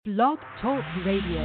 Blog Talk Radio.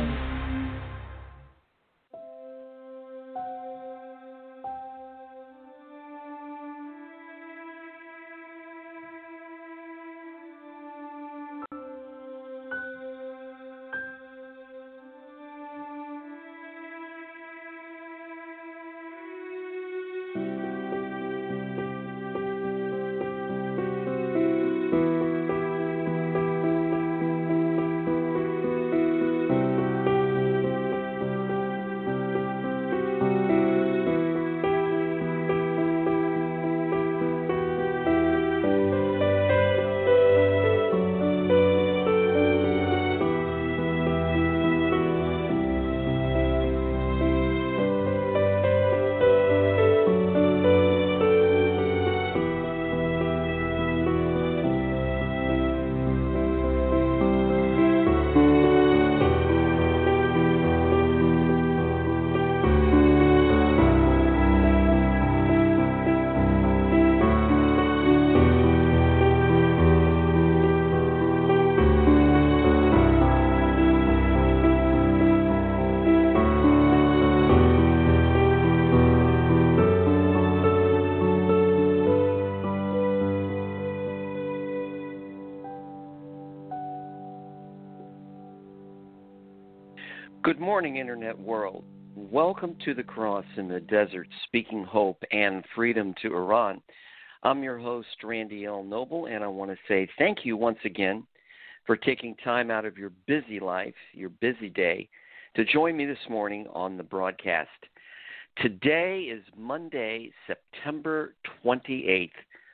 Good morning, Internet world. Welcome to the Cross in the Desert, speaking hope and freedom to Iran. I'm your host, Randy L. Noble, and I want to say thank you once again for taking time out of your busy life, your busy day, to join me this morning on the broadcast. Today is Monday, September 28th,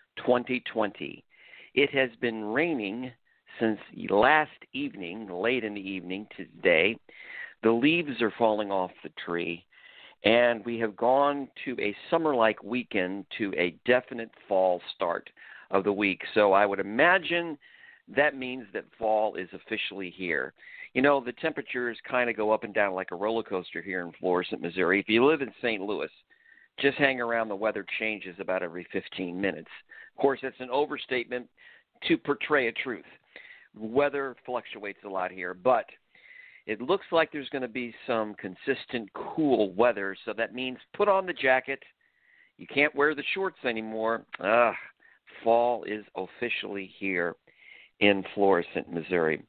2020. It has been raining since last evening, late in the evening today. The leaves are falling off the tree, and we have gone to a summer-like weekend to a definite fall start of the week. So I would imagine that means that fall is officially here. You know, the temperatures kind of go up and down like a roller coaster here in Florissant, Missouri. If you live in St. Louis, just hang around, the weather changes about every 15 minutes. Of course, that's an overstatement to portray a truth. Weather fluctuates a lot here, but it looks like there's going to be some consistent cool weather, so that means put on the jacket. You can't wear the shorts anymore. Fall is officially here in Florissant, Missouri.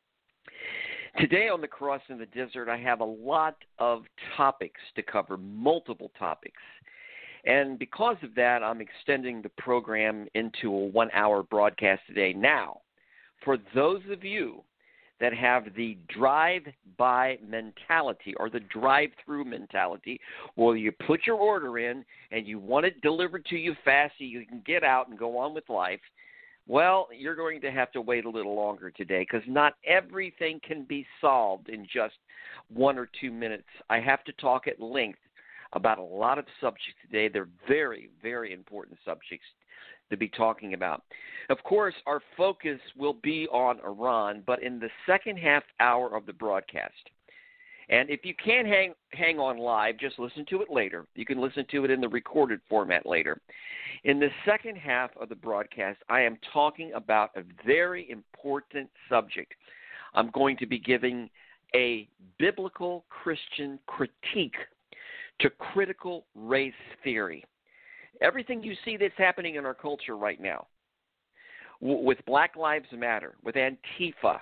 Today on the Cross in the Desert, I have a lot of topics to cover, multiple topics. And because of that, I'm extending the program into a 1-hour broadcast today. Now, for those of you that have the drive-by mentality or the drive-through mentality, where you put your order in and you want it delivered to you fast so you can get out and go on with life, well, you're going to have to wait a little longer today because not everything can be solved in just 1 or 2 minutes. I have to talk at length about a lot of subjects today. They're very, very important subjects to be talking about. Of course, our focus will be on Iran, but in the second half hour of the broadcast. And if you can't hang on live, just listen to it later. You can listen to it in the recorded format later. In the second half of the broadcast, I am talking about a very important subject. I'm going to be giving a biblical Christian critique to critical race theory. Everything you see that's happening in our culture right now, with Black Lives Matter, with Antifa,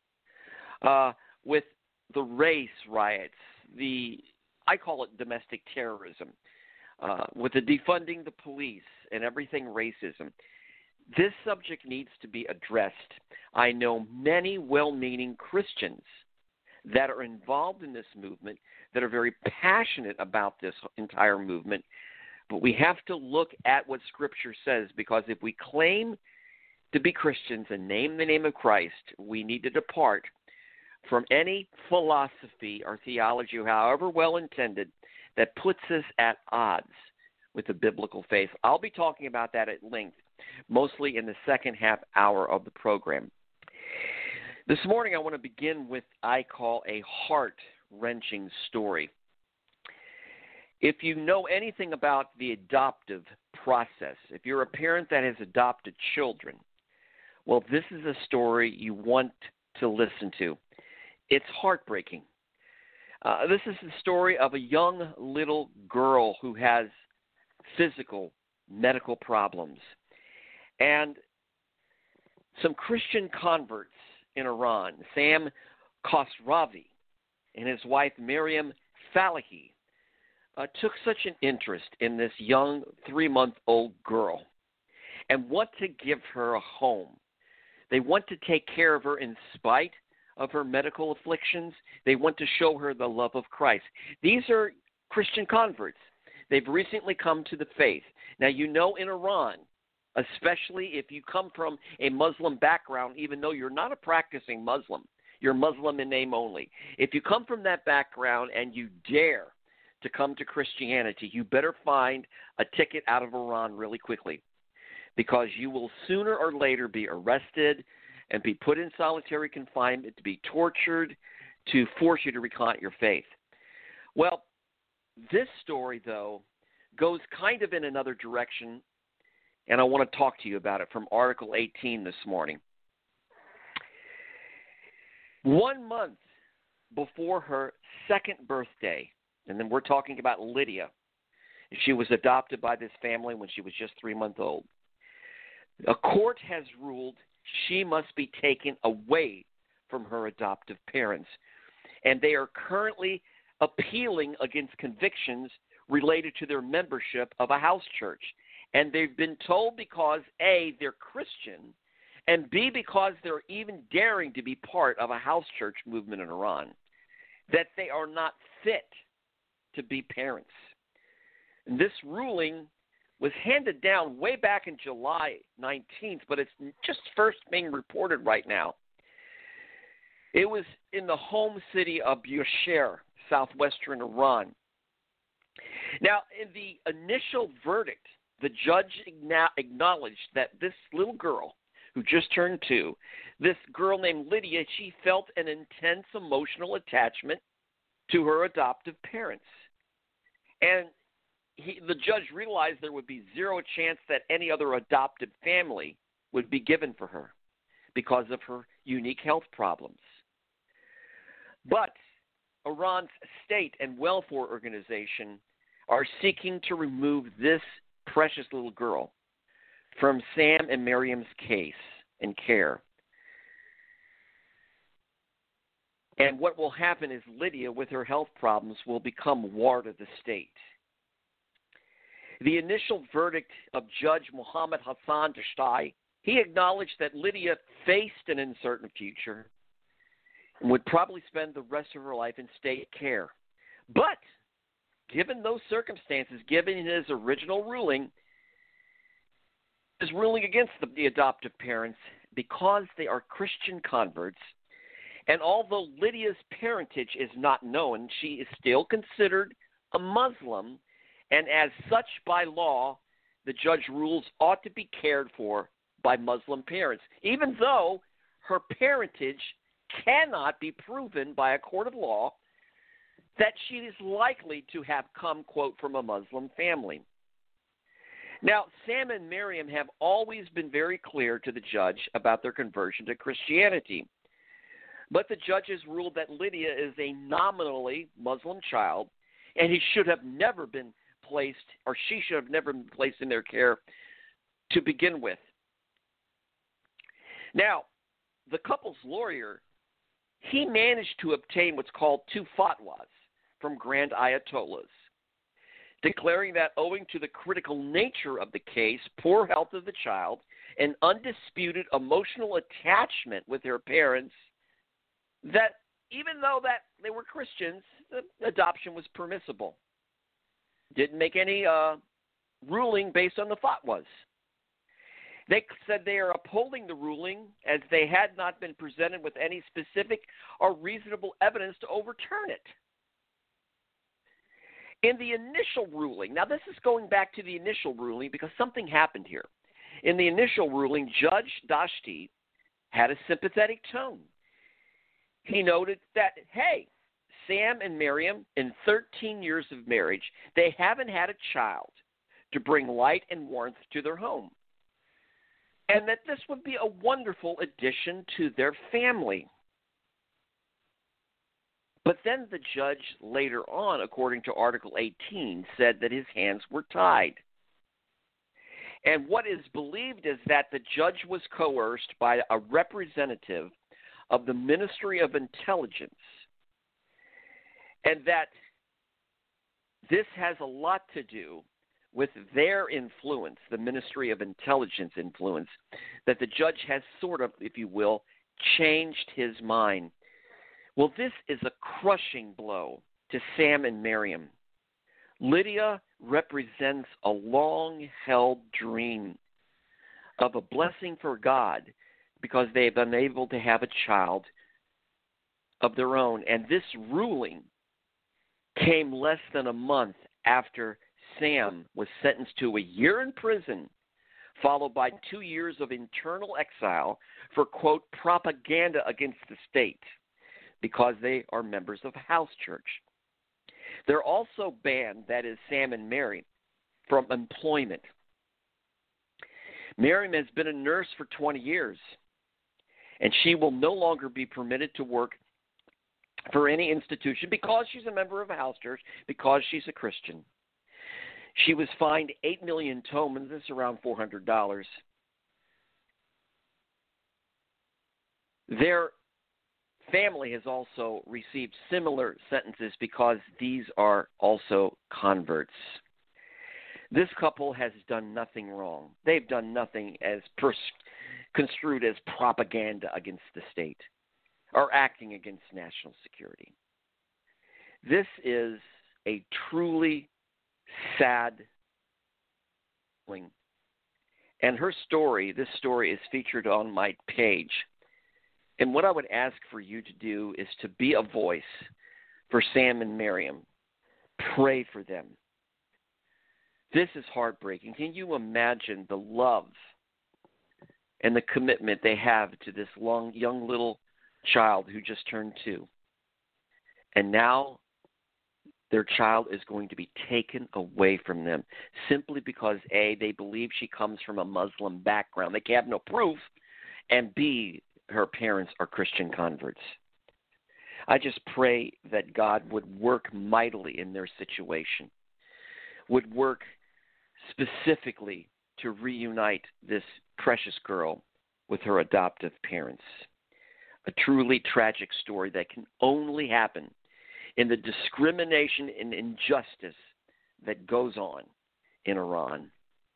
with the race riots, I call it domestic terrorism, with the defunding the police and everything racism, this subject needs to be addressed. I know many well-meaning Christians that are involved in this movement that are very passionate about this entire movement. But we have to look at what Scripture says, because if we claim to be Christians and name the name of Christ, we need to depart from any philosophy or theology, however well-intended, that puts us at odds with the biblical faith. I'll be talking about that at length, mostly in the second half hour of the program. This morning I want to begin with I call a heart-wrenching story. If you know anything about the adoptive process, if you're a parent that has adopted children, well, this is a story you want to listen to. It's heartbreaking. This is the story of a young little girl who has physical, medical problems. And some Christian converts in Iran, Sam Khosravi and his wife Miriam Falahi, took such an interest in this young 3-month-old girl and want to give her a home. They want to take care of her in spite of her medical afflictions. They want to show her the love of Christ. These are Christian converts. They've recently come to the faith. Now, you know, in Iran, especially if you come from a Muslim background, even though you're not a practicing Muslim, you're Muslim in name only. If you come from that background and you dare to come to Christianity, you better find a ticket out of Iran really quickly, because you will sooner or later be arrested and be put in solitary confinement, to be tortured, to force you to recant your faith. Well, this story, though, goes kind of in another direction, and I want to talk to you about it from Article 18 this morning. 1 month before her second birthday, and then we're talking about Lydia. She was adopted by this family when she was just 3 months old. A court has ruled she must be taken away from her adoptive parents, and they are currently appealing against convictions related to their membership of a house church. And they've been told because, A, they're Christian, and B, because they're even daring to be part of a house church movement in Iran, that they are not fit to be parents. And this ruling was handed down way back in July 19th, but it's just first being reported right now. It was in the home city of Bushehr, southwestern Iran. Now, in the initial verdict, the judge acknowledged that this little girl, who just turned 2, this girl named Lydia, she felt an intense emotional attachment to her adoptive parents. And the judge realized there would be zero chance that any other adopted family would be given for her because of her unique health problems. But Iran's state and welfare organization are seeking to remove this precious little girl from Sam and Miriam's case and care. And what will happen is Lydia, with her health problems, will become ward of the state. The initial verdict of Judge Mohammed Hassan Dashtai, he acknowledged that Lydia faced an uncertain future and would probably spend the rest of her life in state care. But given those circumstances, given his original ruling, his ruling against the adoptive parents, because they are Christian converts, and although Lydia's parentage is not known, she is still considered a Muslim, and as such, by law, the judge rules ought to be cared for by Muslim parents, even though her parentage cannot be proven by a court of law that she is likely to have come, quote, from a Muslim family. Now, Sam and Miriam have always been very clear to the judge about their conversion to Christianity. But the judge has ruled that Lydia is a nominally Muslim child, and he should have never been placed, or she should have never been placed in their care to begin with. Now, the couple's lawyer, he managed to obtain what's called 2 fatwas from Grand Ayatollahs, declaring that owing to the critical nature of the case, poor health of the child, and undisputed emotional attachment with their parents, that even though that they were Christians, the adoption was permissible. Didn't make any ruling based on the fatwas. They said they are upholding the ruling as they had not been presented with any specific or reasonable evidence to overturn it. In the initial ruling, now this is going back to the initial ruling because something happened here. In the initial ruling, Judge Dashti had a sympathetic tone. He noted that, hey, Sam and Miriam, in 13 years of marriage, they haven't had a child to bring light and warmth to their home, and that this would be a wonderful addition to their family. But then the judge later on, according to Article 18, said that his hands were tied. And what is believed is that the judge was coerced by a representative of the Ministry of Intelligence, and that this has a lot to do with their influence, the Ministry of Intelligence influence, that the judge has sort of, if you will, changed his mind. Well, this is a crushing blow to Sam and Miriam. Lydia represents a long-held dream of a blessing for God because they've been able to have a child of their own. And this ruling came less than a month after Sam was sentenced to a year in prison, followed by 2 years of internal exile for, quote, propaganda against the state, because they are members of house church. They're also banned, that is Sam and Mary, from employment. Miriam has been a nurse for 20 years, and she will no longer be permitted to work for any institution because she's a member of a house church, because she's a Christian. She was fined 8 million tomans, that's around $400. Their family has also received similar sentences because these are also converts. This couple has done nothing wrong. They've done nothing as construed as propaganda against the state or acting against national security. This is a truly sad thing. And her story, this story is featured on my page. And what I would ask for you to do is to be a voice for Sam and Miriam. Pray for them. This is heartbreaking. Can you imagine the love and the commitment they have to this young little child who just turned 2? And now their child is going to be taken away from them simply because, A, they believe she comes from a Muslim background. They have no proof. And B, her parents are Christian converts. I just pray that God would work mightily in their situation, would work specifically to reunite this precious girl with her adoptive parents. A truly tragic story that can only happen in the discrimination and injustice that goes on in Iran.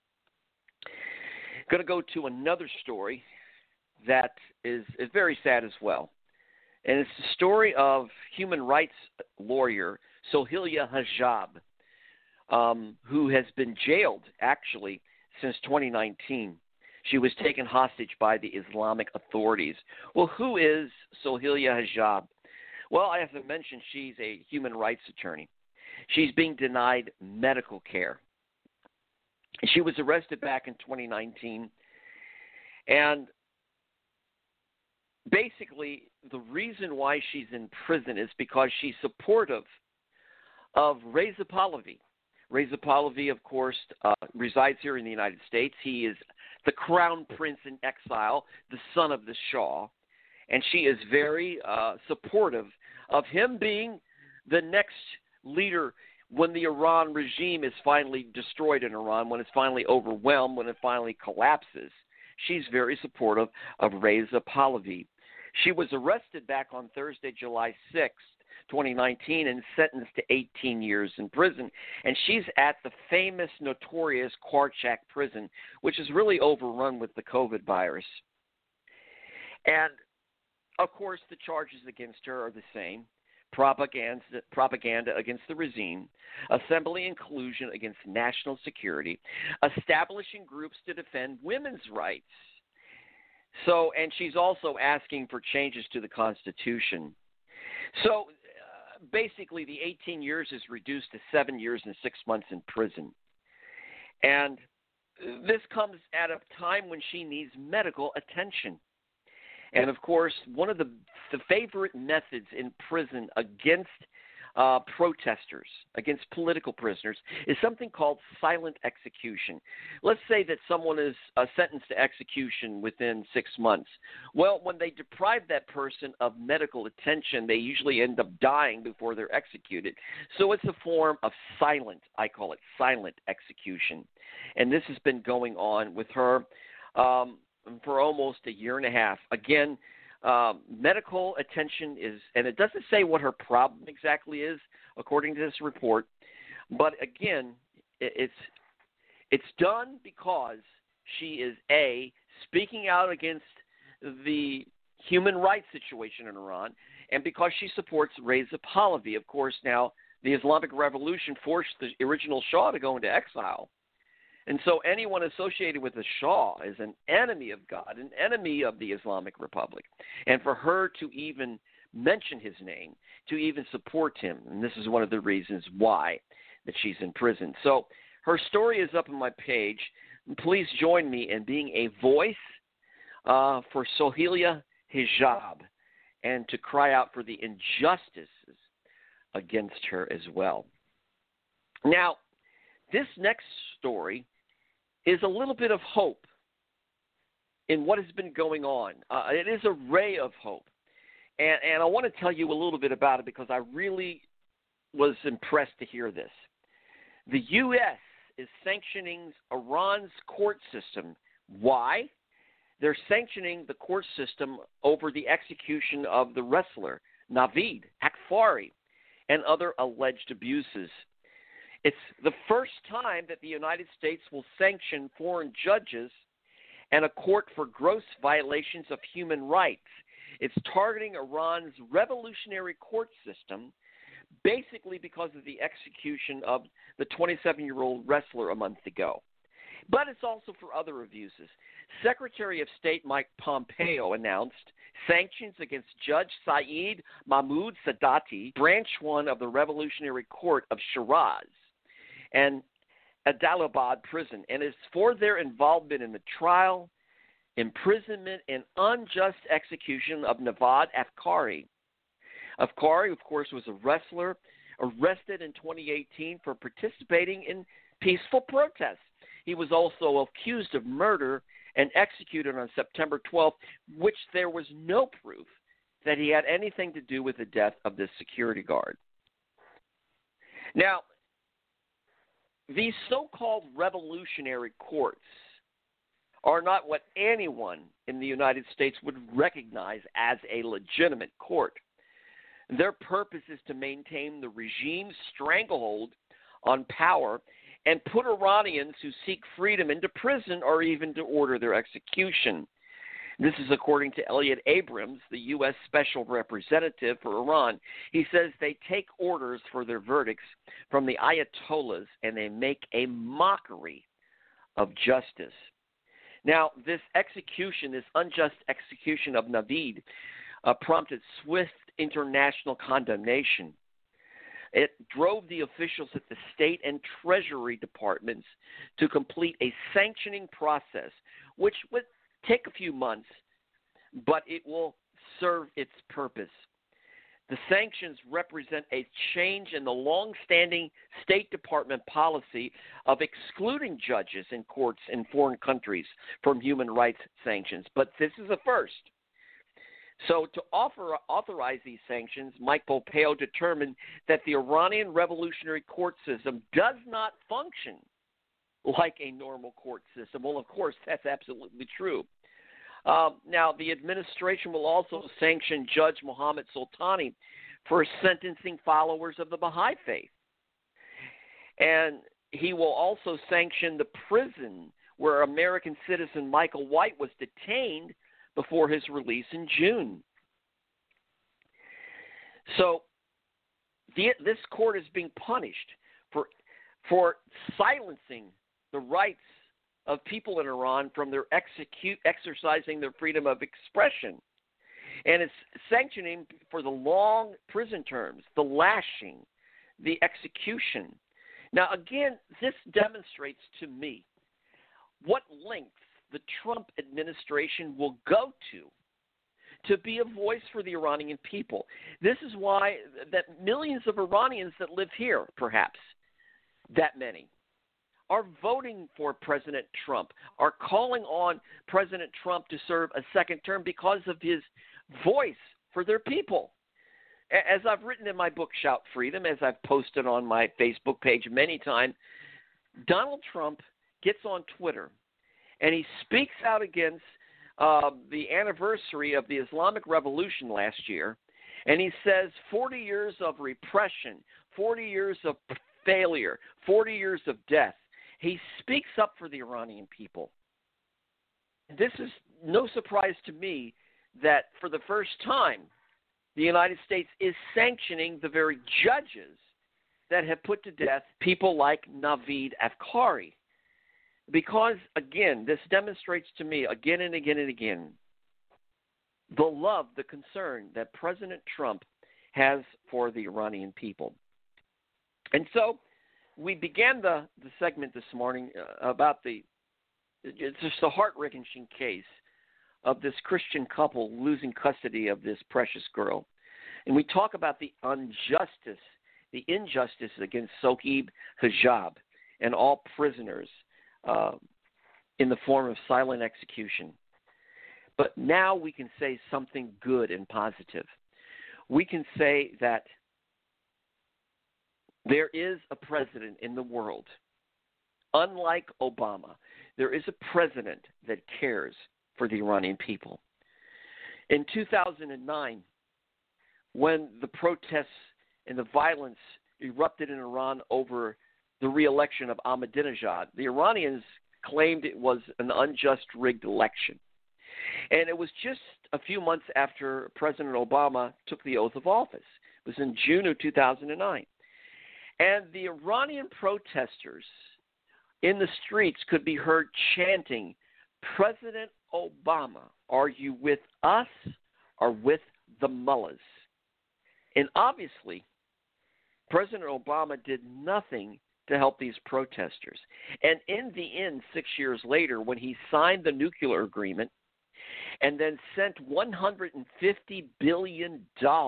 Going to go to another story that is very sad as well. And it's the story of human rights lawyer Sohaila Hijab, who has been jailed, actually, since 2019. She was taken hostage by the Islamic authorities. Well, who is Sohaila Hijab? Well, I have to mention she's a human rights attorney. She's being denied medical care. She was arrested back in 2019, and basically, the reason why she's in prison is because she's supportive of Reza Pahlavi. Reza Pahlavi, of course, resides here in the United States. He is the crown prince in exile, the son of the Shah, and she is very supportive of him being the next leader when the Iran regime is finally destroyed in Iran, when it's finally overwhelmed, when it finally collapses. She's very supportive of Reza Pahlavi. She was arrested back on Thursday, July 6th, 2019, and sentenced to 18 years in prison. And she's at the famous, notorious Qarchak prison, which is really overrun with the COVID virus. And, of course, the charges against her are the same. Propaganda against the regime, assembly and collusion against national security, establishing groups to defend women's rights. So, and she's also asking for changes to the Constitution. So, basically, the 18 years is reduced to 7 years and 6 months in prison. And this comes at a time when she needs medical attention. And, of course, one of the favorite methods in prison against protesters, against political prisoners, is something called silent execution. Let's say that someone is sentenced to execution within 6 months. Well, when they deprive that person of medical attention, they usually end up dying before they're executed. So it's a form of silent, I call it silent execution. And this has been going on with her for almost a year and a half. Again, medical attention is, and it doesn't say what her problem exactly is, according to this report, but again, it's done because she is, A, speaking out against the human rights situation in Iran, and because she supports Reza Pahlavi. Of course, now, the Islamic Revolution forced the original Shah to go into exile. And so anyone associated with the Shah is an enemy of God, an enemy of the Islamic Republic. And for her to even mention his name, to even support him, and this is one of the reasons why that she's in prison. So her story is up on my page. Please join me in being a voice for Soheila Hijab and to cry out for the injustices against her as well. Now, this next story is a little bit of hope in what has been going on. It is a ray of hope. And I want to tell you a little bit about it because I really was impressed to hear this. The U.S. is sanctioning Iran's court system. Why? They're sanctioning the court system over the execution of the wrestler, Navid Akfari, and other alleged abuses. It's the first time that the United States will sanction foreign judges and a court for gross violations of human rights. It's targeting Iran's revolutionary court system, basically because of the execution of the 27-year-old wrestler a month ago. But it's also for other abuses. Secretary of State Mike Pompeo announced sanctions against Judge Saeed Mahmoud Sadati, Branch 1 of the Revolutionary Court of Shiraz and Adalabad prison, and it's for their involvement in the trial, imprisonment, and unjust execution of Navid Afkari. Afkari, of course, was a wrestler arrested in 2018 for participating in peaceful protests. He was also accused of murder and executed on September 12th, which there was no proof that he had anything to do with the death of this security guard. Now, these so-called revolutionary courts are not what anyone in the United States would recognize as a legitimate court. Their purpose is to maintain the regime's stranglehold on power and put Iranians who seek freedom into prison or even to order their execution. This is according to Elliot Abrams, the U.S. Special Representative for Iran. He says they take orders for their verdicts from the Ayatollahs and they make a mockery of justice. Now, this execution, this unjust execution of Navid, prompted swift international condemnation. It drove the officials at the State and Treasury departments to complete a sanctioning process, which would take a few months, but it will serve its purpose. The sanctions represent a change in the long-standing State Department policy of excluding judges and courts in foreign countries from human rights sanctions. But this is a first. So to authorize these sanctions, Mike Pompeo determined that the Iranian revolutionary court system does not function like a normal court system. Well, of course, that's absolutely true. Now, the administration will also sanction Judge Mohammad Soltani for sentencing followers of the Baha'i faith. And he will also sanction the prison where American citizen Michael White was detained before his release in June. So this court is being punished for silencing the rights of people in Iran from their exercising their freedom of expression. And it's sanctioning for the long prison terms, the lashing, the execution. Now, again, this demonstrates to me what lengths the Trump administration will go to be a voice for the Iranian people. This is why that millions of Iranians that live here, perhaps, that many, are voting for President Trump, are calling on President Trump to serve a second term because of his voice for their people. As I've written in my book, Shout Freedom, as I've posted on my Facebook page many times, Donald Trump gets on Twitter and he speaks out against the anniversary of the Islamic Revolution last year, and he says 40 years of repression, 40 years of failure, 40 years of death. He speaks up for the Iranian people. This is no surprise to me that for the first time, the United States is sanctioning the very judges that have put to death people like Navid Afkari. Because, again, this demonstrates to me again and again and again the love, the concern that President Trump has for the Iranian people. And so we began the segment this morning about it's just a heart-wrenching case of this Christian couple losing custody of this precious girl. And we talk about the injustice against Sohaib Hijab and all prisoners in the form of silent execution. But now we can say something good and positive. We can say that there is a president in the world, unlike Obama, there is a president that cares for the Iranian people. In 2009, when the protests and the violence erupted in Iran over the re-election of Ahmadinejad, the Iranians claimed it was an unjust, rigged election. And it was just a few months after President Obama took the oath of office. It was in June of 2009. And the Iranian protesters in the streets could be heard chanting, "President Obama, are you with us or with the mullahs?" And obviously, President Obama did nothing to help these protesters. And in the end, 6 years later, when he signed the nuclear agreement and then sent $150 billion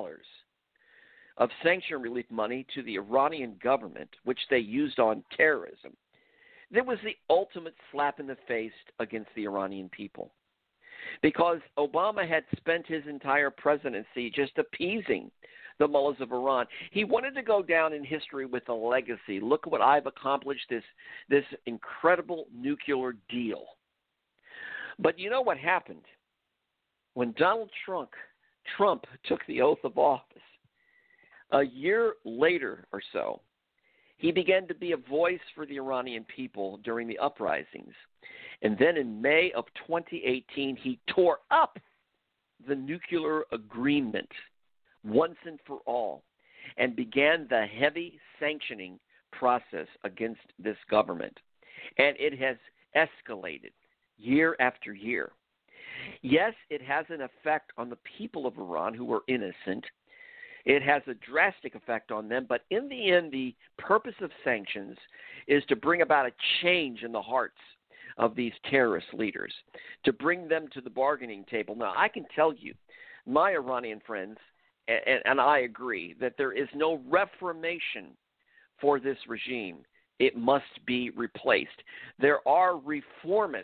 of sanction relief money to the Iranian government, which they used on terrorism, that was the ultimate slap in the face against the Iranian people. Because Obama had spent his entire presidency just appeasing the mullahs of Iran. He wanted to go down in history with a legacy. Look what I've accomplished, this incredible nuclear deal. But you know what happened? When Donald Trump took the oath of office, a year later or so, he began to be a voice for the Iranian people during the uprisings. And then in May of 2018, he tore up the nuclear agreement once and for all and began the heavy sanctioning process against this government. And it has escalated year after year. Yes, it has an effect on the people of Iran who are innocent. It has a drastic effect on them, but in the end, the purpose of sanctions is to bring about a change in the hearts of these terrorist leaders, to bring them to the bargaining table. Now, I can tell you, my Iranian friends, and I agree, that there is no reformation for this regime. It must be replaced. There are reformists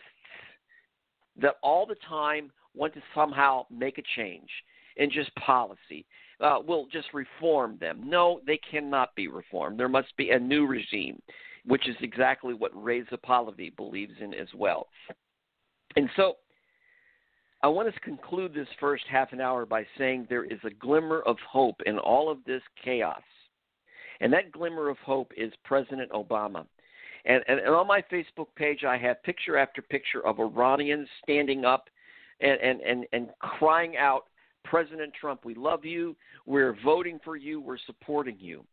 that all the time want to somehow make a change in just policy. We'll just reform them. No, they cannot be reformed. There must be a new regime, which is exactly what Reza Pahlavi believes in as well. And so I want to conclude this first half an hour by saying there is a glimmer of hope in all of this chaos. And that glimmer of hope is President Obama. And on my Facebook page, I have picture after picture of Iranians standing up and crying out, "President Trump, we love you. We're voting for you. We're supporting you."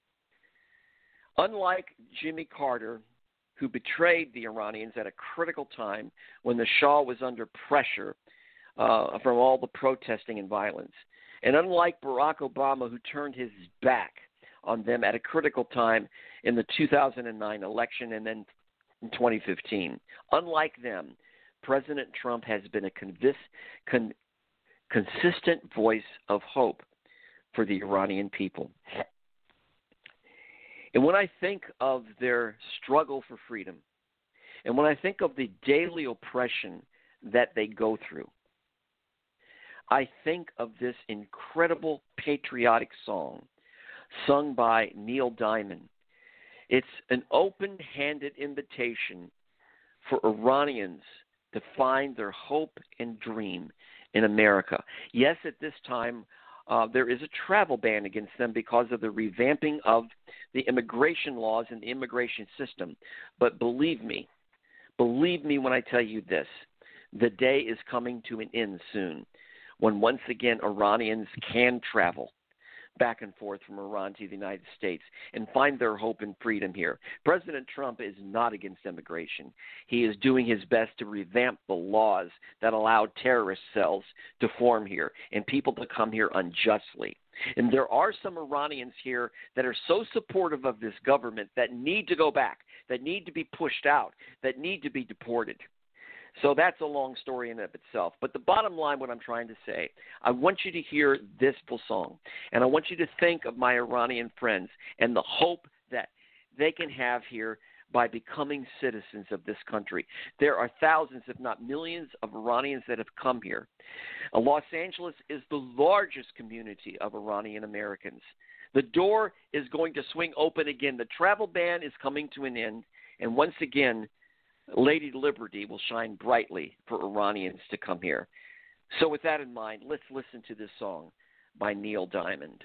Unlike Jimmy Carter, who betrayed the Iranians at a critical time when the Shah was under pressure from all the protesting and violence, and unlike Barack Obama, who turned his back on them at a critical time in the 2009 election and then in 2015, unlike them, President Trump has been a consistent voice of hope for the Iranian people. And when I think of their struggle for freedom, and when I think of the daily oppression that they go through, I think of this incredible patriotic song sung by Neil Diamond. It's an open-handed invitation for Iranians to find their hope and dream in America. Yes, at this time, there is a travel ban against them because of the revamping of the immigration laws and the immigration system. But believe me when I tell you this, the day is coming to an end soon when once again Iranians can travel back and forth from Iran to the United States and find their hope and freedom here. President Trump is not against immigration. He is doing his best to revamp the laws that allow terrorist cells to form here and people to come here unjustly. And there are some Iranians here that are so supportive of this government that need to go back, that need to be pushed out, that need to be deported. So that's a long story in and of itself. But the bottom line, what I'm trying to say, I want you to hear this full song, and I want you to think of my Iranian friends and the hope that they can have here by becoming citizens of this country. There are thousands, if not millions, of Iranians that have come here. Los Angeles is the largest community of Iranian Americans. The door is going to swing open again. The travel ban is coming to an end, and once again, Lady Liberty will shine brightly for Iranians to come here. So with that in mind, let's listen to this song by Neil Diamond.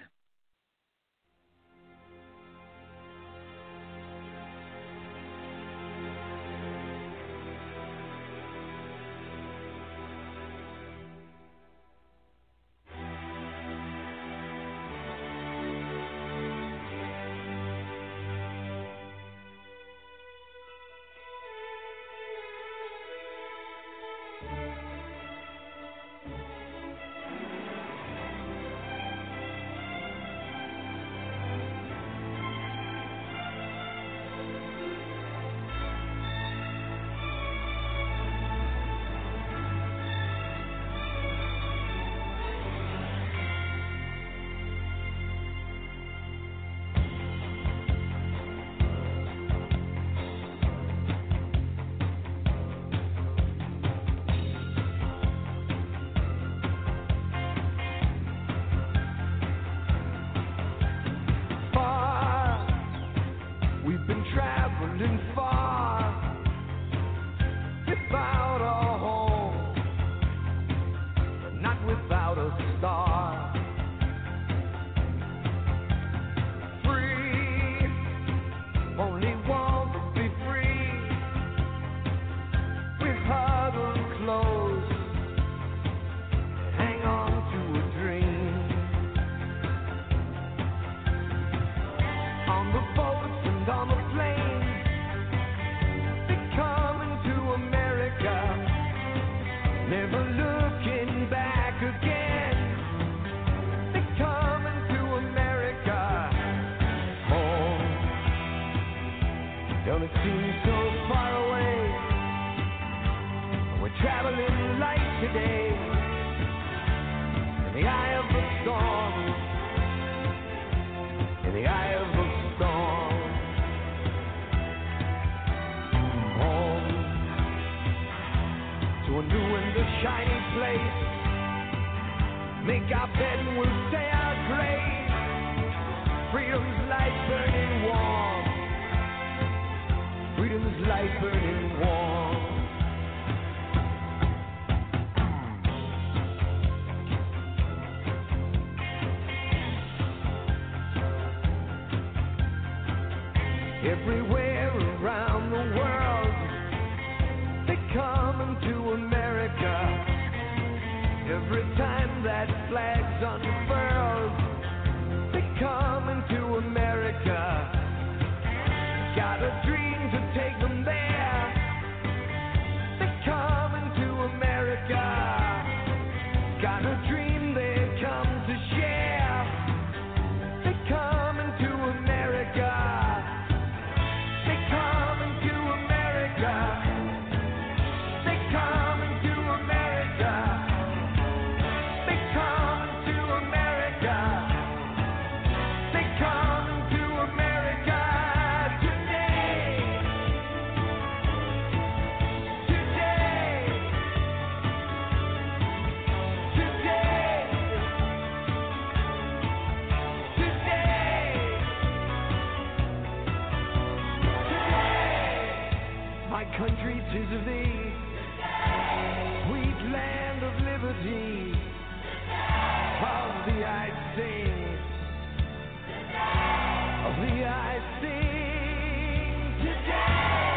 Everywhere around the world, they come into America. Every time that flag's unfurled, they come into America. Got a dream to take them there. They come into America. Got a dream they come to share. They come into America. country 'tis of thee, sweet land of liberty, of thee I sing, of thee I sing today.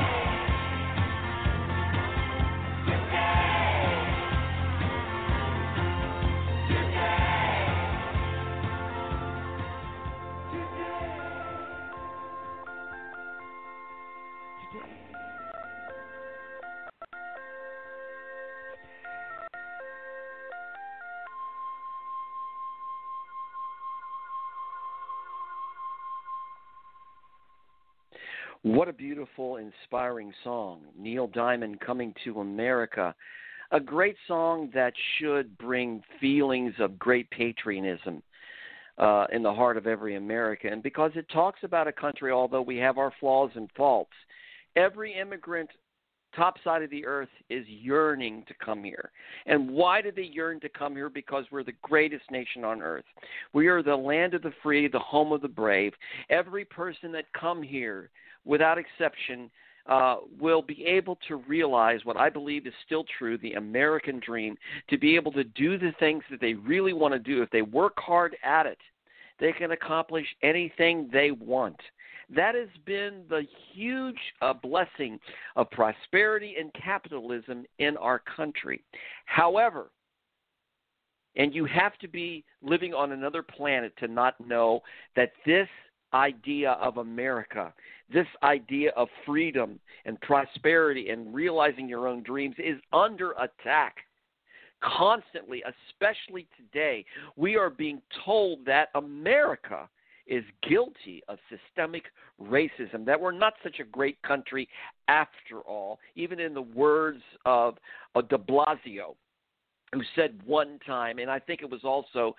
What a beautiful, inspiring song. Neil Diamond, Coming to America. A great song that should bring feelings of great patriotism in the heart of every American, because it talks about a country, although we have our flaws and faults, every immigrant top side of the earth is yearning to come here. And why do they yearn to come here? Because we're the greatest nation on earth. We are the land of the free, the home of the brave. Every person that come here, without exception, will be able to realize what I believe is still true, the American dream, to be able to do the things that they really want to do. If they work hard at it, they can accomplish anything they want. That has been the huge blessing of prosperity and capitalism in our country. However, and you have to be living on another planet to not know that this idea of America, this idea of freedom and prosperity and realizing your own dreams is under attack constantly, especially today. We are being told that America is guilty of systemic racism, that we're not such a great country after all, even in the words of de Blasio, who said one time, and I think it was also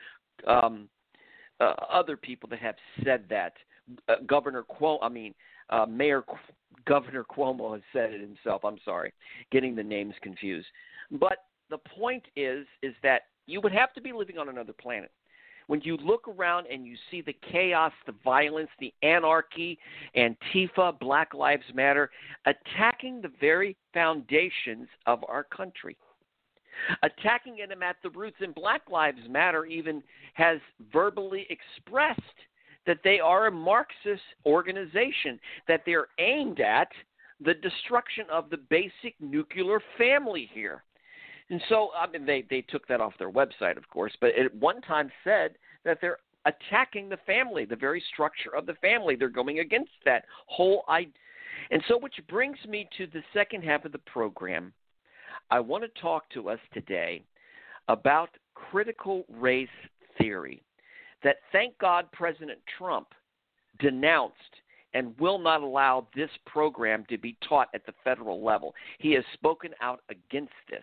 other people that have said that, Governor Cuomo has said it himself. I'm sorry, getting the names confused. But the point is that you would have to be living on another planet. When you look around and you see the chaos, the violence, the anarchy, Antifa, Black Lives Matter, attacking the very foundations of our country, attacking them at the roots. And Black Lives Matter even has verbally expressed that they are a Marxist organization, that they're aimed at the destruction of the basic nuclear family here. And so, I mean, they took that off their website, of course, but at one time said that they're attacking the family, the very structure of the family. They're going against that whole idea. And so, which brings me to the second half of the program. I want to talk to us today about critical race theory that, thank God, President Trump denounced and will not allow this program to be taught at the federal level. He has spoken out against this.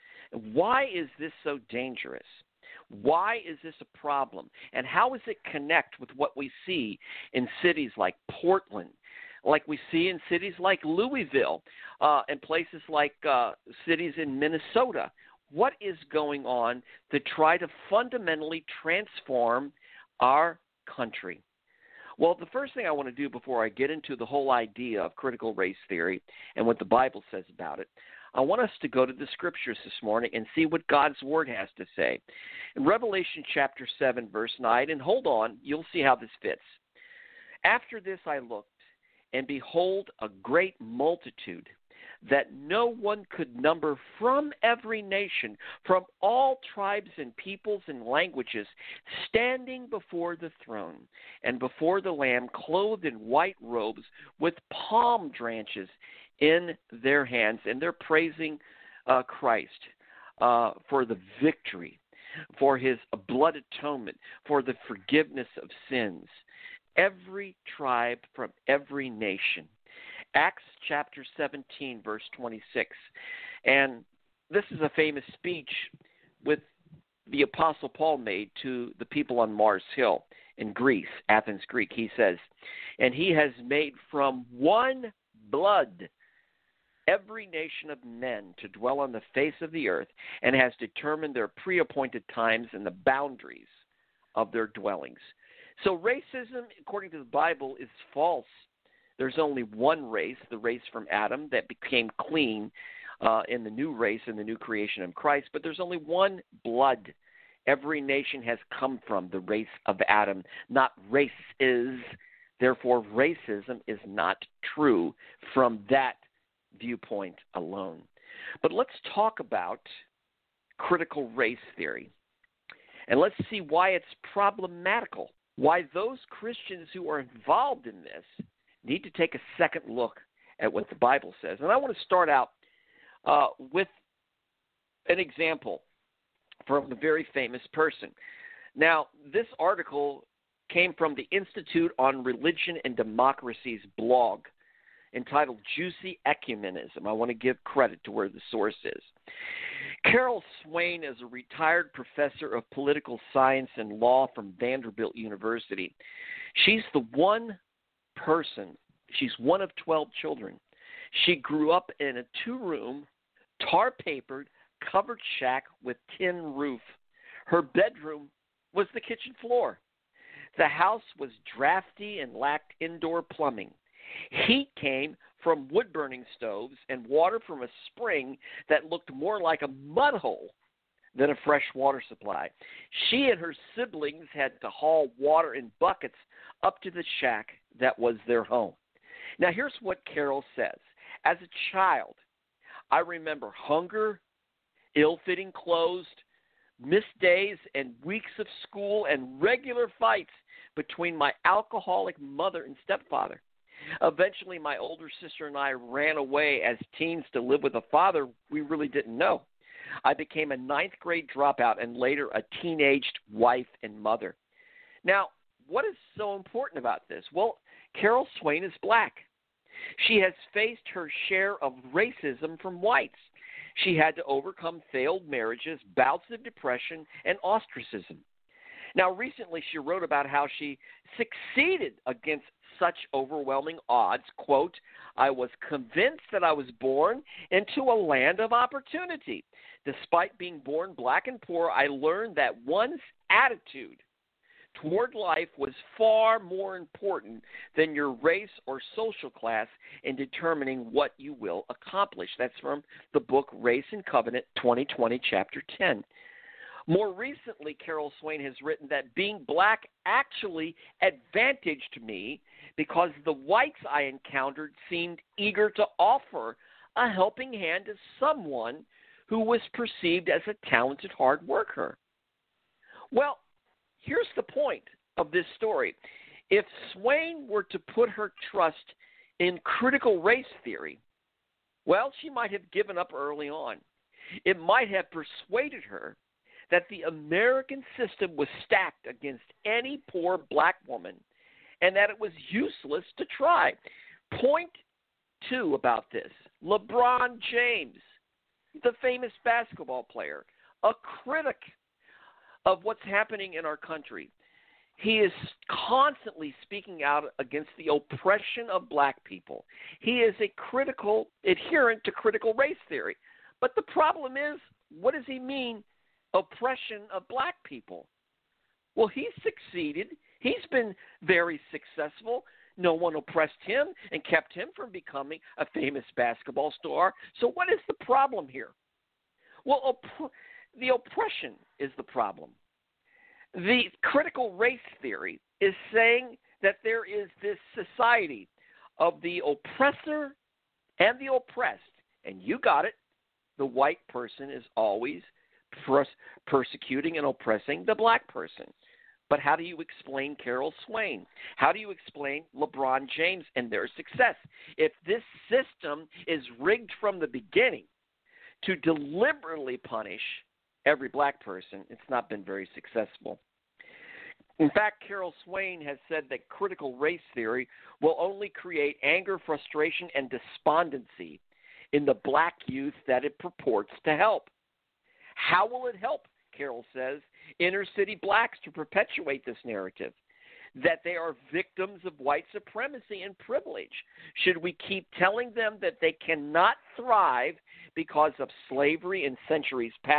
Why is this so dangerous? Why is this a problem? And how does it connect with what we see in cities like Portland, like we see in cities like Louisville, and places like cities in Minnesota? What is going on to try to fundamentally transform our country? Well, the first thing I want to do before I get into the whole idea of critical race theory and what the Bible says about it, I want us to go to the scriptures this morning and see what God's word has to say. In Revelation chapter 7, verse 9, and hold on, you'll see how this fits. After this I looked, and behold, a great multitude that no one could number, from every nation, from all tribes and peoples and languages, standing before the throne and before the Lamb, clothed in white robes with palm branches in their hands, and they're praising Christ for the victory, for his blood atonement, for the forgiveness of sins. Every tribe from every nation. Acts chapter 17, verse 26. And this is a famous speech with the Apostle Paul made to the people on Mars Hill in Greece, Athens, Greek. He says, and he has made from one blood every nation of men to dwell on the face of the earth, and has determined their pre-appointed times and the boundaries of their dwellings. So racism, according to the Bible, is false. There's only one race, the race from Adam, that became clean in the new race, in the new creation of Christ. But there's only one blood. Every nation has come from the race of Adam, not races. Therefore, racism is not true from that viewpoint alone. But let's talk about critical race theory. And let's see why it's problematical, why those Christians who are involved in this need to take a second look at what the Bible says. And I want to start out with an example from a very famous person. Now, this article came from the Institute on Religion and Democracy's blog entitled Juicy Ecumenism. I want to give credit to where the source is. Carol Swain is a retired professor of political science and law from Vanderbilt University. She's the one person, she's one of 12 children. She grew up in a 2-room, tar-papered, covered shack with tin roof. Her bedroom was the kitchen floor. The house was drafty and lacked indoor plumbing. Heat came from wood-burning stoves and water from a spring that looked more like a mud hole than a fresh water supply. She and her siblings had to haul water in buckets up to the shack that was their home. Now, here's what Carol says. As a child, I remember hunger, ill-fitting clothes, missed days and weeks of school, and regular fights between my alcoholic mother and stepfather. Eventually, my older sister and I ran away as teens to live with a father we really didn't know. I became a 9th grade dropout and later a teenaged wife and mother. Now, what is so important about this? Well, Carol Swain is black. She has faced her share of racism from whites. She had to overcome failed marriages, bouts of depression, and ostracism. Now, recently she wrote about how she succeeded against such overwhelming odds. Quote, I was convinced that I was born into a land of opportunity. Despite being born black and poor, I learned that one's attitude toward life was far more important than your race or social class in determining what you will accomplish. That's from the book Race and Covenant, 2020, Chapter 10. More recently, Carol Swain has written that being black actually advantaged me because the whites I encountered seemed eager to offer a helping hand to someone who was perceived as a talented hard worker. Well, here's the point of this story. If Swain were to put her trust in critical race theory, well, she might have given up early on. It might have persuaded her that the American system was stacked against any poor black woman and that it was useless to try. Point 2 about this, LeBron James, the famous basketball player, a critic of what's happening in our country. He is constantly speaking out against the oppression of black people. He is a critical adherent to critical race theory. But the problem is, what does he mean, oppression of black people? Well, he's succeeded. He's been very successful. No one oppressed him and kept him from becoming a famous basketball star. So what is the problem here? Well, the oppression is the problem. The critical race theory is saying that there is this society of the oppressor and the oppressed. And you got it. The white person is always persecuting and oppressing the black person. But how do you explain Carol Swain? How do you explain LeBron James and their success? If this system is rigged from the beginning to deliberately punish every black person, it's not been very successful. In fact, Carol Swain has said that critical race theory will only create anger, frustration, and despondency in the black youth that it purports to help. How will it help, Carol says, inner city blacks to perpetuate this narrative, that they are victims of white supremacy and privilege? Should we keep telling them that they cannot thrive because of slavery in centuries past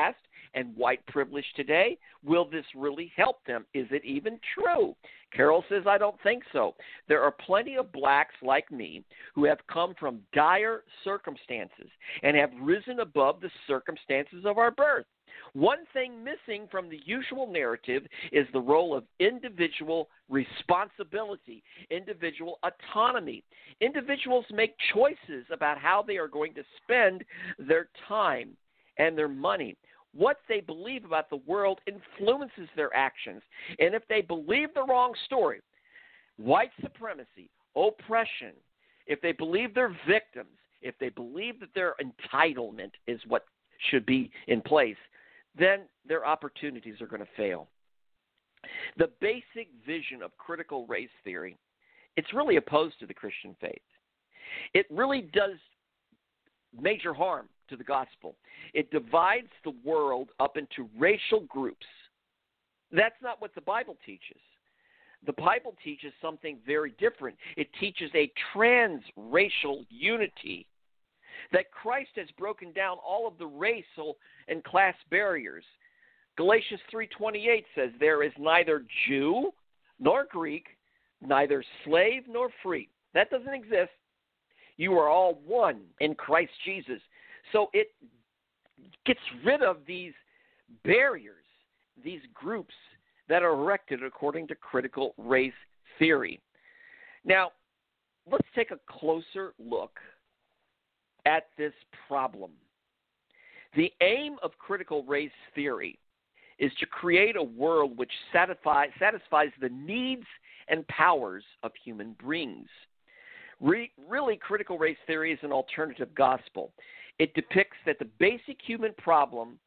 and white privilege today? Will this really help them? Is it even true? Carol says, I don't think so. There are plenty of blacks like me who have come from dire circumstances and have risen above the circumstances of our birth. One thing missing from the usual narrative is the role of individual responsibility, individual autonomy. Individuals make choices about how they are going to spend their time and their money. What they believe about the world influences their actions. And if they believe the wrong story, white supremacy, oppression, if they believe they're victims, if they believe that their entitlement is what should be in place, then their opportunities are going to fail. The basic vision of critical race theory, it's really opposed to the Christian faith. It really does major harm to the gospel. It divides the world up into racial groups. That's not what the Bible teaches. The Bible teaches something very different. It teaches a transracial unity, that Christ has broken down all of the racial and class barriers. Galatians 3:28 says, there is neither Jew nor Greek, neither slave nor free. That doesn't exist. You are all one in Christ Jesus. So it gets rid of these barriers, these groups that are erected according to critical race theory. Now, let's take a closer look at this problem. The aim of critical race theory is to create a world which satisfies the needs and powers of human beings. Really, critical race theory is an alternative gospel. It depicts that the basic human problem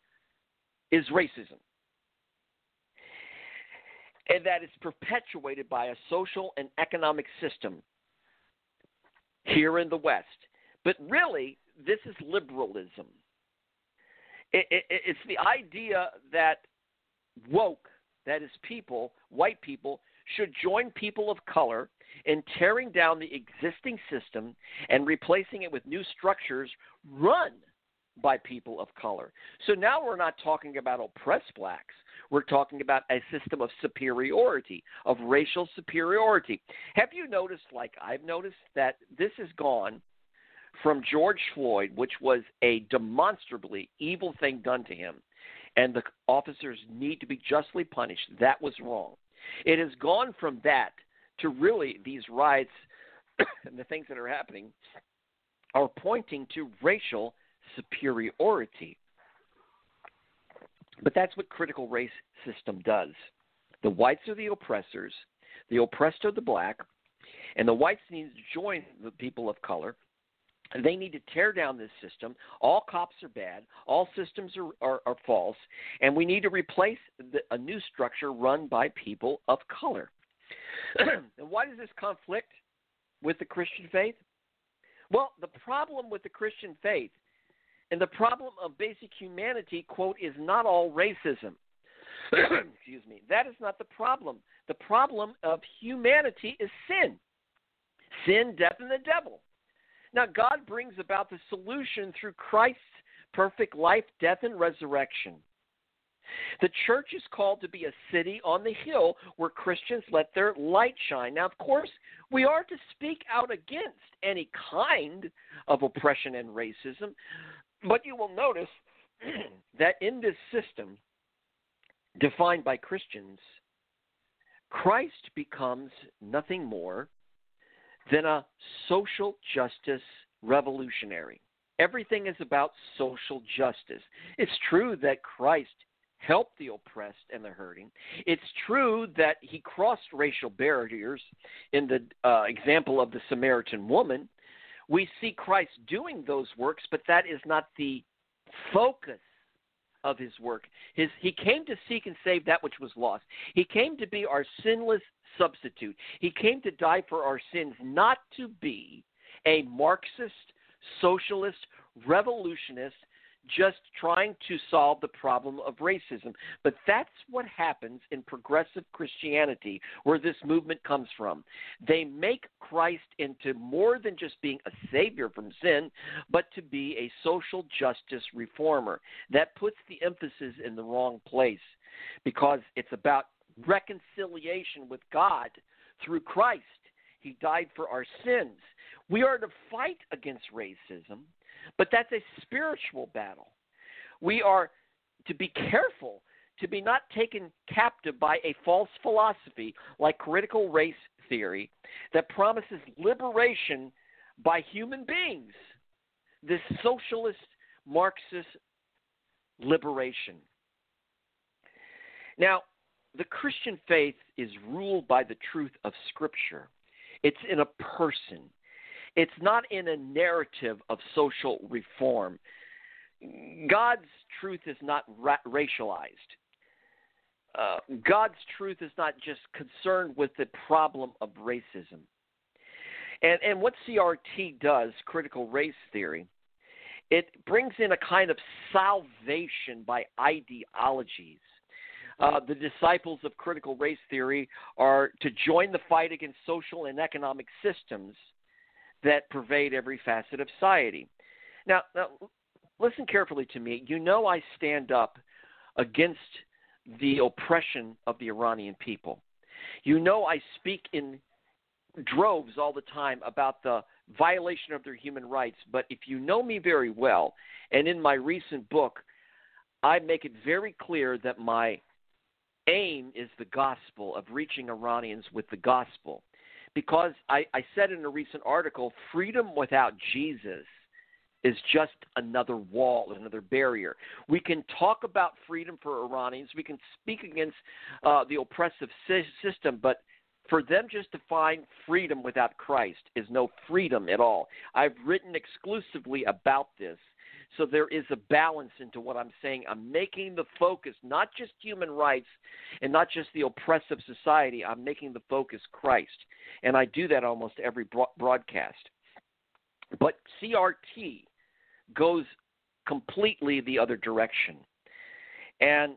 is racism, and that it's perpetuated by a social and economic system here in the West. But really, this is liberalism. It's the idea that woke, that is people, white people, should join people of color in tearing down the existing system and replacing it with new structures run by people of color. So now we're not talking about oppressed blacks. We're talking about a system of superiority, of racial superiority. Have you noticed, like I've noticed, that this has gone from George Floyd, which was a demonstrably evil thing done to him, and the officers need to be justly punished. That was wrong. It has gone from that to really these riots and the things that are happening are pointing to racial superiority. But that's what critical race system does. The whites are the oppressors, the oppressed are the black, and the whites need to join the people of color. They need to tear down this system. All cops are bad. All systems are false. And we need to replace a new structure run by people of color. And why does this conflict with the Christian faith? Well, the problem with the Christian faith and the problem of basic humanity, quote, is not all racism. Excuse me. That is not the problem. The problem of humanity is sin. Sin, death, and the devil. Now, God brings about the solution through Christ's perfect life, death, and resurrection. The church is called to be a city on the hill where Christians let their light shine. Now, of course, we are to speak out against any kind of oppression and racism, but you will notice that in this system defined by Christians, Christ becomes nothing more than a social justice revolutionary. Everything is about social justice. It's true that Christ helped the oppressed and the hurting. It's true that he crossed racial barriers in the example of the Samaritan woman. We see Christ doing those works, but that is not the focus of his work. He came to seek and save that which was lost. He came to be our sinless substitute. He came to die for our sins, not to be a Marxist, socialist, revolutionist, just trying to solve the problem of racism. But that's what happens in progressive Christianity, where this movement comes from. They make Christ into more than just being a savior from sin, but to be a social justice reformer. That puts the emphasis in the wrong place, because it's about reconciliation with God through Christ. He died for our sins. We are to fight against racism, but that's a spiritual battle. We are to be careful to be not taken captive by a false philosophy like critical race theory that promises liberation by human beings, this socialist Marxist liberation. Now, the Christian faith is ruled by the truth of Scripture. It's in a person. It's not in a narrative of social reform. God's truth is not racialized. God's truth is not just concerned with the problem of racism. And what CRT does, critical race theory, it brings in a kind of salvation by ideologies. The disciples of critical race theory are to join the fight against social and economic systems that pervade every facet of society. Now, listen carefully to me. You know I stand up against the oppression of the Iranian people. You know I speak in droves all the time about the violation of their human rights. But if you know me very well, and in my recent book, I make it very clear that my aim is the gospel, of reaching Iranians with the gospel. Because I said in a recent article, freedom without Jesus is just another wall, another barrier. We can talk about freedom for Iranians. We can speak against the oppressive system, but for them just to find freedom without Christ is no freedom at all. I've written exclusively about this. So there is a balance into what I'm saying. I'm making the focus not just human rights and not just the oppressive society. I'm making the focus Christ. And I do that almost every broadcast. But CRT goes completely the other direction. And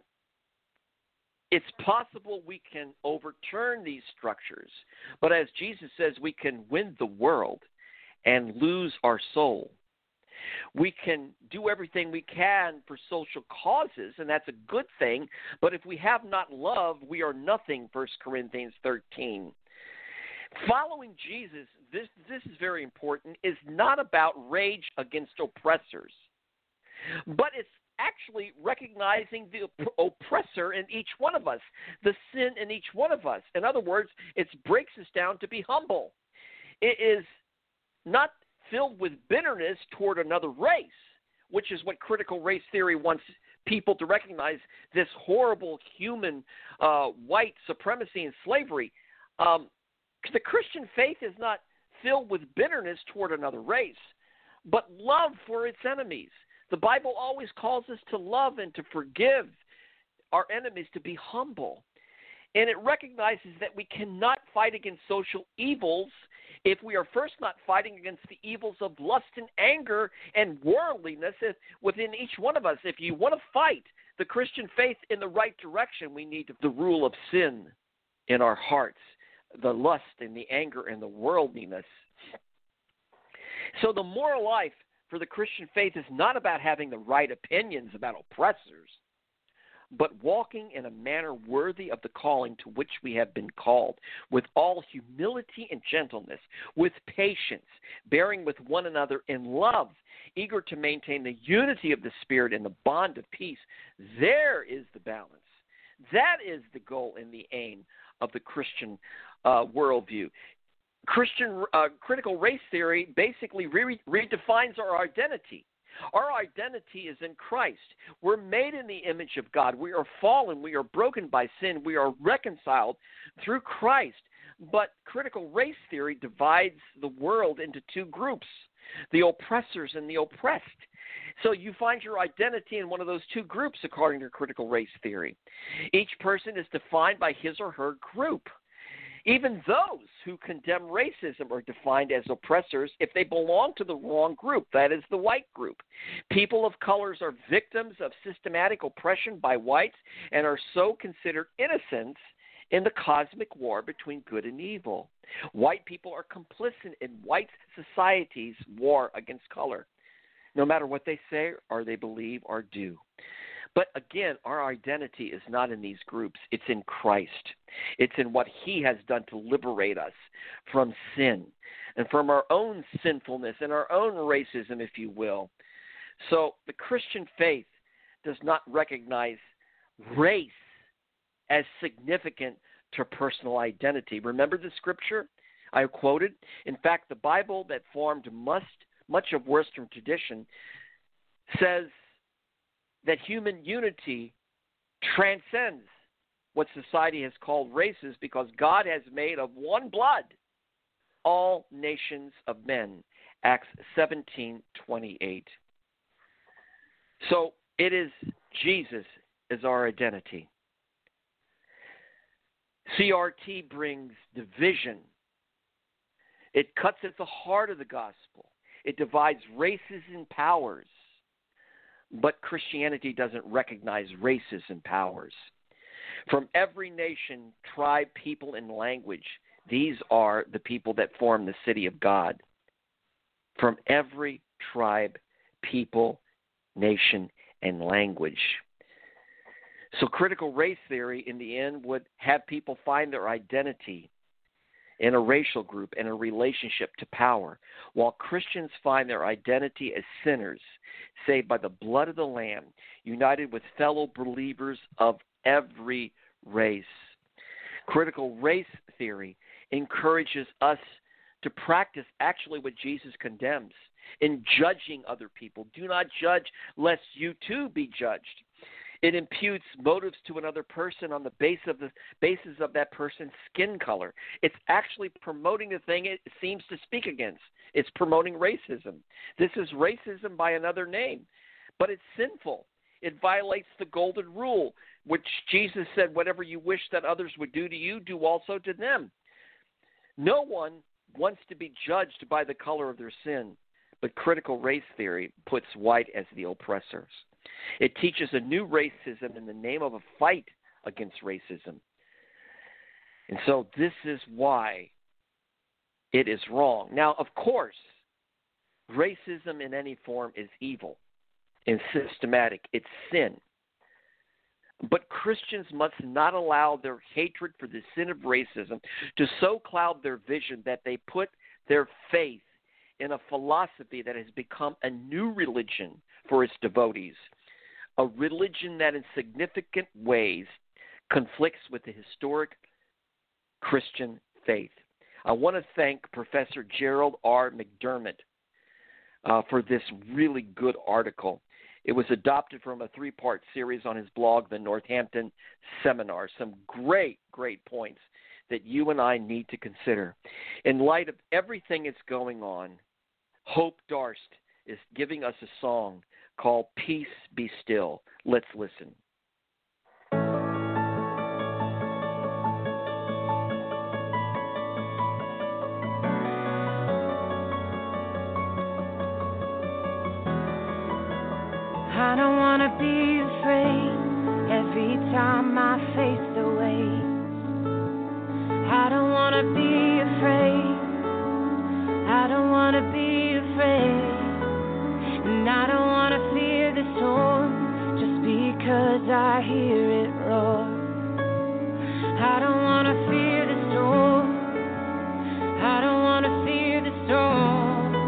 it's possible we can overturn these structures. But as Jesus says, we can win the world and lose our soul. We can do everything we can for social causes, and that's a good thing. But if we have not love, we are nothing, 1 Corinthians 13. Following Jesus, this is very important, is not about rage against oppressors, but it's actually recognizing the oppressor in each one of us, the sin in each one of us. In other words, it breaks us down to be humble. It is not filled with bitterness toward another race, which is what critical race theory wants people to recognize, this horrible human white supremacy and slavery. The Christian faith is not filled with bitterness toward another race, but love for its enemies. The Bible always calls us to love and to forgive our enemies, to be humble. And it recognizes that we cannot fight against social evils if we are first not fighting against the evils of lust and anger and worldliness within each one of us. If you want to fight the Christian faith in the right direction, we need the rule of sin in our hearts, the lust and the anger and the worldliness. So the moral life for the Christian faith is not about having the right opinions about oppressors, but walking in a manner worthy of the calling to which we have been called, with all humility and gentleness, with patience, bearing with one another in love, eager to maintain the unity of the Spirit and the bond of peace. There is the balance. That is the goal and the aim of the Christian worldview. Christian critical race theory basically redefines our identity. Our identity is in Christ. We're made in the image of God. We are fallen. We are broken by sin. We are reconciled through Christ. But critical race theory divides the world into two groups, the oppressors and the oppressed. So you find your identity in one of those two groups according to critical race theory. Each person is defined by his or her group. Even those who condemn racism are defined as oppressors if they belong to the wrong group, that is, the white group. People of colors are victims of systematic oppression by whites and are so considered innocents in the cosmic war between good and evil. White people are complicit in white society's war against color, no matter what they say or they believe or do. But again, our identity is not in these groups. It's in Christ. It's in what he has done to liberate us from sin and from our own sinfulness and our own racism, if you will. So the Christian faith does not recognize race as significant to personal identity. Remember the scripture I quoted? In fact, the Bible that formed much of Western tradition says that human unity transcends what society has called races because God has made of one blood all nations of men. Acts 17:28. So it is Jesus is our identity. CRT brings division. It cuts at the heart of the gospel. It divides races and powers. But Christianity doesn't recognize races and powers. From every nation, tribe, people, and language, these are the people that form the city of God. From every tribe, people, nation, and language. So critical race theory, in the end, would have people find their identity in a racial group and a relationship to power, while Christians find their identity as sinners, saved by the blood of the Lamb, united with fellow believers of every race. Critical race theory encourages us to practice actually what Jesus condemns in judging other people. Do not judge lest you too be judged. It imputes motives to another person on the basis of that person's skin color. It's actually promoting the thing it seems to speak against. It's promoting racism. This is racism by another name, but it's sinful. It violates the golden rule, which Jesus said, whatever you wish that others would do to you, do also to them. No one wants to be judged by the color of their sin, but critical race theory puts white as the oppressors. It teaches a new racism in the name of a fight against racism. And so this is why it is wrong. Now, of course, racism in any form is evil and systematic. It's sin. But Christians must not allow their hatred for the sin of racism to so cloud their vision that they put their faith in a philosophy that has become a new religion for its devotees, a religion that in significant ways conflicts with the historic Christian faith. I want to thank Professor Gerald R. McDermott for this really good article. It was adopted from a 3-part series on his blog, The Northampton Seminar. Some great, great points that you and I need to consider. In light of everything that's going on, Hope Darst is giving us a song called Peace Be Still. Let's listen. I don't want to be afraid every time I face the waves. I don't want to be afraid. I don't want to be afraid. And I don't want to fear the storm just because I hear it roar. I don't want to fear the storm. I don't want to fear the storm.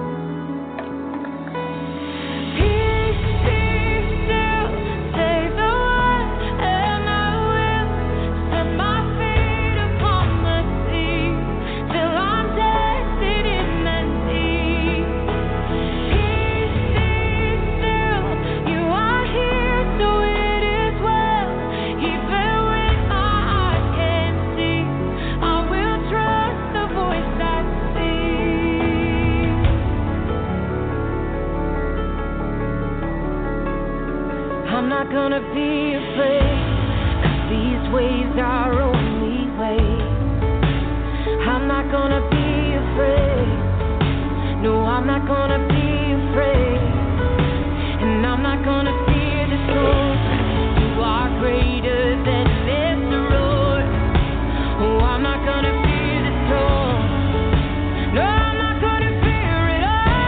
I'm not gonna be afraid, 'cause these waves are only waves. I'm not gonna be afraid. No, I'm not gonna be afraid. And I'm not gonna fear the storm. You are greater than this roar. Oh, I'm not gonna fear the storm. No, I'm not gonna fear it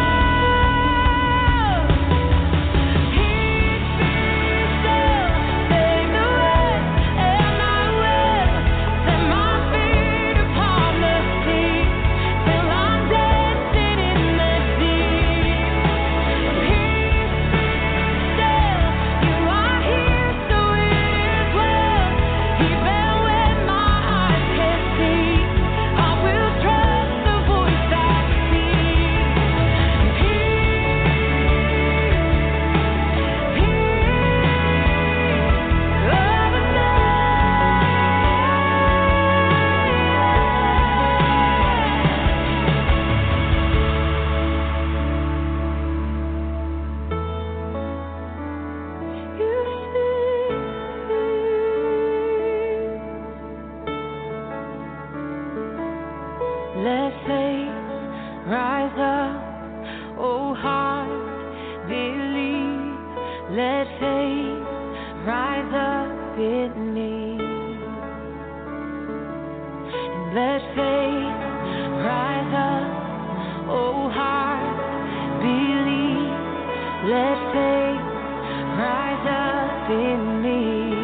all. Peace be still, say the word, and I will set my feet upon the sea till I'm dancing in the deep. Peace be still, you are here, so it is well. Even when my eyes can't see, I will trust the voice I speak. Let faith rise up, oh heart, believe. Let faith rise up in me. And let faith rise up, oh heart, believe. Let faith rise up in me.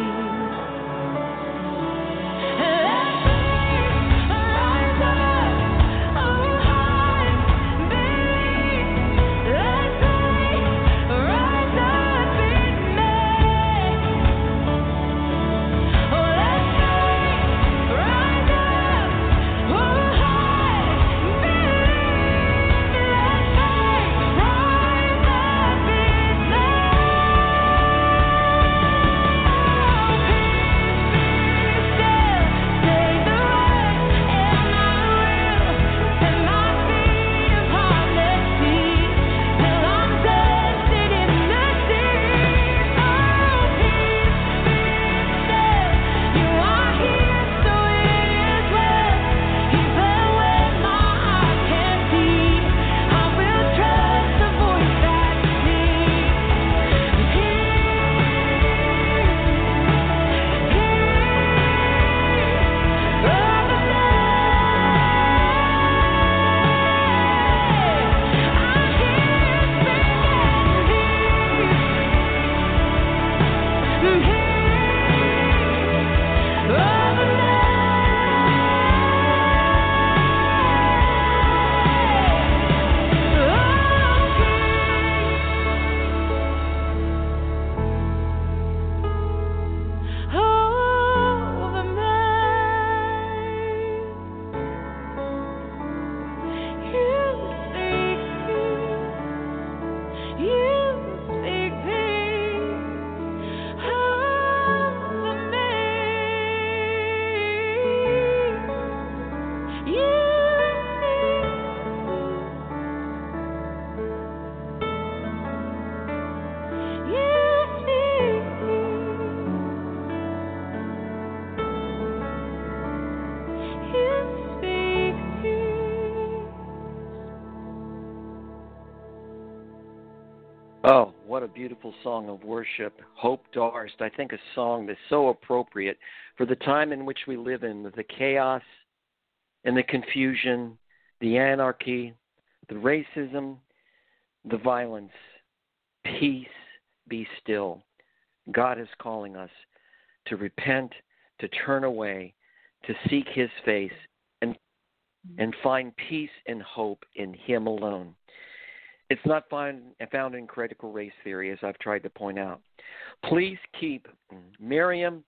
Let faith rise up, oh heart, believe. Let faith rise up in me. Oh, let faith rise up, oh heart, believe. Let faith rise up in me. Oh, what a beautiful song of worship. Hope Darst. I think a song that's so appropriate for the time in which we live in, with the chaos and the confusion, the anarchy, the racism, the violence. Peace be still. God is calling us to repent, to turn away, to seek his face, and find peace and hope in him alone. It's not found in critical race theory, as I've tried to point out. Please keep Miriam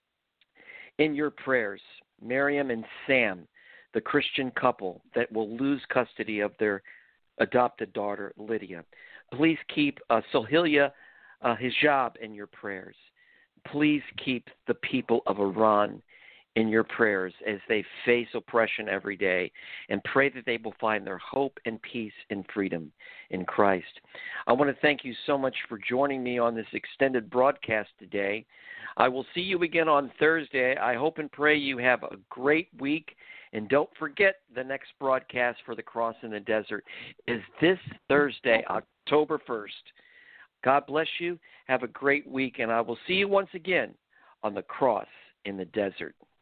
in your prayers, Miriam and Sam, the Christian couple that will lose custody of their adopted daughter, Lydia. Please keep Sohaila Hijab in your prayers. Please keep the people of Iran in your prayers as they face oppression every day, and pray that they will find their hope and peace and freedom in Christ. I want to thank you so much for joining me on this extended broadcast today. I will see you again on Thursday. I hope and pray you have a great week And don't forget, the next broadcast for the Cross in the Desert is this Thursday, October 1st. God bless you. Have a great week, and I will see you once again on the Cross in the Desert.